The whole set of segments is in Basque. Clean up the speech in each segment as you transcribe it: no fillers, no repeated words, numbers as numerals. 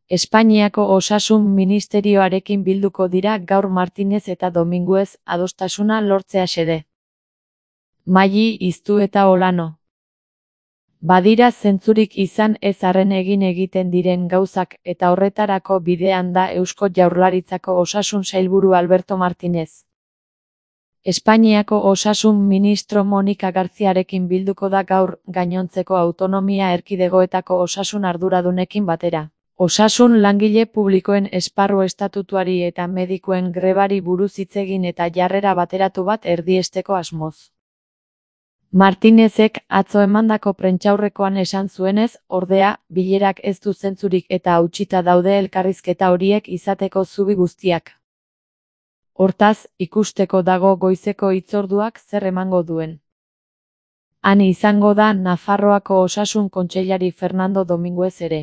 Espainiako Osasun Ministerioarekin bilduko dira gaur Martinez eta Dominguez adostasuna lortzea xede. Maili, Iztu eta Olano. Badira zentzurik izan ez arren egiten diren gauzak eta horretarako bidean da Eusko Jaurlaritzako Osasun Sailburu Alberto Martinez. Espainiako Osasun Ministro Monika Garziarekin bilduko da gaur gainontzeko autonomia erkidegoetako osasun arduradunekin batera. Osasun langile publikoen esparru estatutuari eta medikuen grebari buruz hitz egin eta jarrera bateratu bat erdiesteko asmoz. Martinezek atzo emandako prentsaurrekoan esan zuenez, ordea, bilerak ez du zentzurik eta hautsita daude elkarrizketa horiek izateko zubi guztiak. Hortaz, ikusteko dago goizeko hitzorduak zer emango duen. Han izango da Nafarroako Osasun Kontseilari Fernando Dominguez ere.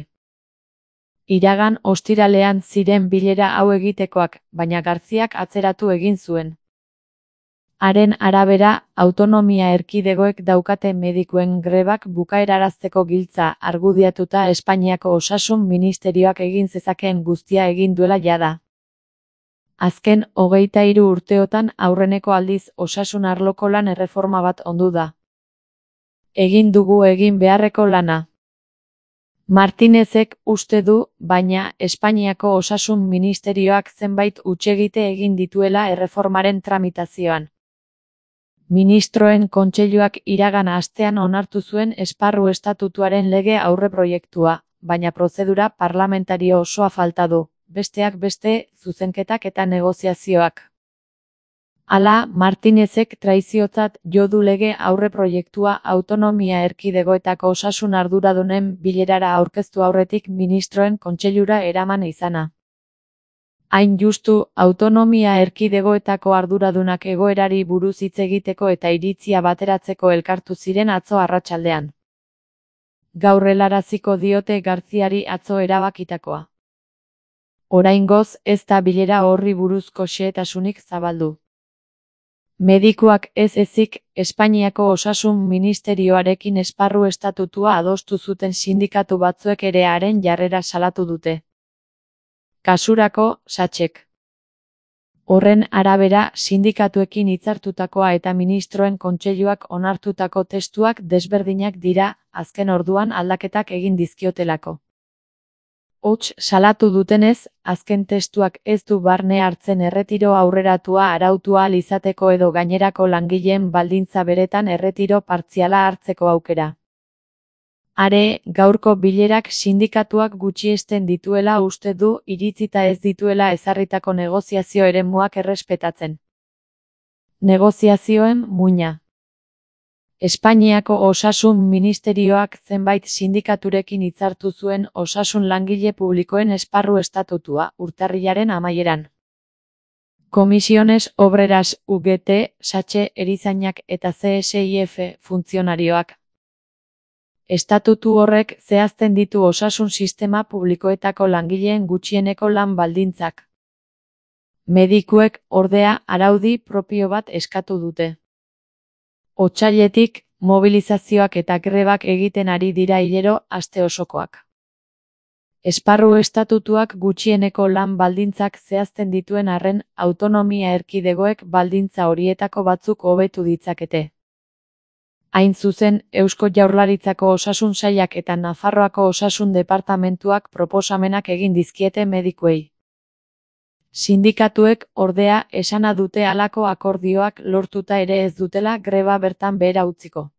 Iragan ostiralean ziren bilera hau egitekoak, baina Garziak atzeratu egin zuen. Haren arabera, autonomia erkidegoek daukate medikuen grebak bukaerarazteko giltza argudiatuta Espainiako Osasun Ministerioak egin zezakeen guztia egin duela jada. Azken 23 urteotan aurreneko aldiz osasun arloko lan erreforma bat ondu da. Egin dugu egin beharreko lana. Martinezek uste du, baina Espainiako Osasun Ministerioak zenbait hutsegite egin dituela erreformaren tramitazioan. Ministroen kontseiluak iragan astean onartu zuen esparru estatutuaren lege aurreproiektua, baina prozedura parlamentario osoa falta du, besteak beste, zuzenketak eta negoziazioak. Hala, Martinezek traiziotzat jo du lege aurreproiektua autonomia erkidegoetako osasun arduradunen bilerara aurkeztu aurretik ministroen kontseilura eraman izana. Hain justu, autonomia erkidegoetako arduradunak egoerari buruz hitz egiteko eta iritzia bateratzeko elkartu ziren atzo arratsaldean. Gaur helaraziko diote Garziari atzo erabakitakoa. Oraingoz, ez da bilera horri buruzko xehetasunik zabaldu. Medikuak ez ezik, Espainiako Osasun Ministerioarekin esparru estatutua adostu zuten sindikatu batzuek ere haren jarrera salatu dute. Kasurako, Satxek. Horren arabera, sindikatuekin hitzartutakoa eta ministroen kontseiluak onartutako testuak desberdinak dira, azken orduan aldaketak egin dizkiotelako. Hots salatu dutenez, azken testuak ez du barne hartzen erretiro aurreratua arautu ahal izateko edo gainerako langileen baldintza beretan erretiro partziala hartzeko aukera. Are, gaurko bilerak sindikatuak gutxiesten dituela uste du iritzita ez dituela ezarritako negoziazio eremuak errespetatzen. Negoziazioen muina. Espainiako Osasun Ministerioak zenbait sindikaturekin hitzartu zuen osasun langile publikoen esparru estatutua urtarrilaren amaieran. Comisiones Obreras UGT, Satxe erizainak eta CSIF funtzionarioak. Estatutu horrek zehazten ditu osasun sistema publikoetako langileen gutxieneko lan baldintzak. Medikuek, ordea, araudi propio bat eskatu dute. Otsailetik, mobilizazioak eta grebak egiten ari dira hilero aste osokoak. Esparru estatutuak gutxieneko lan baldintzak zehazten dituen arren, autonomia erkidegoek baldintza horietako batzuk hobetu ditzakete. Hain zuzen, Eusko Jaurlaritzako Osasun Sailak eta Nafarroako Osasun Departamentuak proposamenak egin dizkiete medikuei. Sindikatuek, ordea, esana dute halako akordioak lortuta ere ez dutela greba bertan behera utziko.